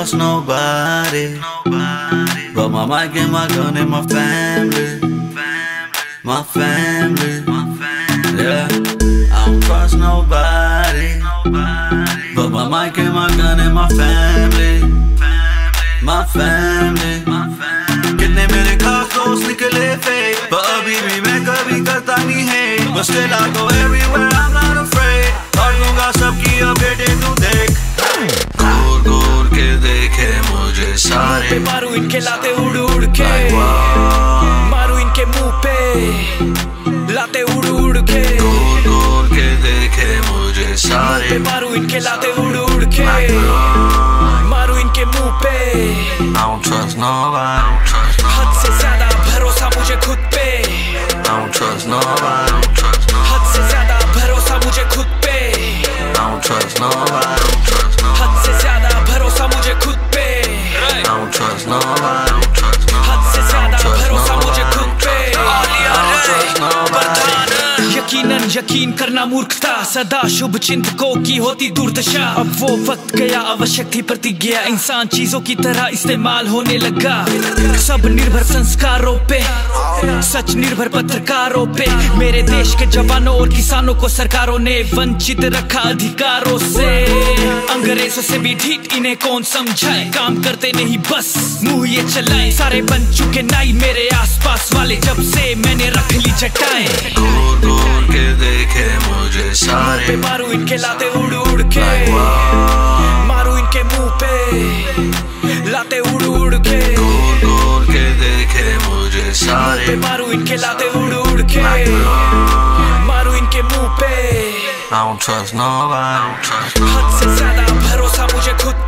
trust nobody but my mic and my gun and my family. My family. Yeah, I don't trust nobody but my mic and my gun and my family. My family. कितने मेरे खास दोस्त निकले fake, पर अभी भी मैं कभी करता नहीं है. But still I go everywhere, I'm not afraid. और दूंगा सबकी अपडेट तू देख. घूर घूर के देखे मुझे सारे पे मारू इनके लाते उड़ उड़ के, मारू इनके मुंह पे लाते उड़ उड़ के. घूर घूर के देखे मुझे सारे पे मारू इनके लाते उड़ उड़ के, मारू इनके मुंह पे. I don't trust nobody. हद से ज्यादा भरोसा मुझे खुद पे. I don't trust nobody. हद से ज्यादा भरोसा मुझे खुद पे. I don't trust nobody. हद से ज्यादा भरोसा मुझे खुद पे. I don't trust nobody. हद से ज्यादा भरोसा मुझे खुद पे. यकीनन यकीन करना मूर्खता, सदा शुभ चिंतकों की होती दुर्दशा. अब वो वक्त गया, आवश्यक थी प्रतिज्ञा. इंसान चीजों की तरह इस्तेमाल होने लगा. सब निर्भर संस्कारों पे, सच निर्भर पत्रकारों पे. मेरे देश के जवानों और किसानों को सरकारों ने वंचित रखा अधिकारों से. अंग्रेजों से भी ढीठ इन्हें कौन समझाए. काम करते नहीं बस मुंह ये चलाए. सारे बन चुके नाई मेरे आसपास वाले, जब से मैंने रख ली चटाएं. घूर घूर के देखे मुझे सारे पे मारू इनके लाते उड़ उड़ के, मारू इनके मुंह पे लाते उड़ उड़ के. घूर घूर के देखे मुझे सारे पे मारू इनके लाते उड़ उड़ के, मारू इनके मुंह पे. I don't trust nobody. हद से ज्यादा भरोसा मुझे खुद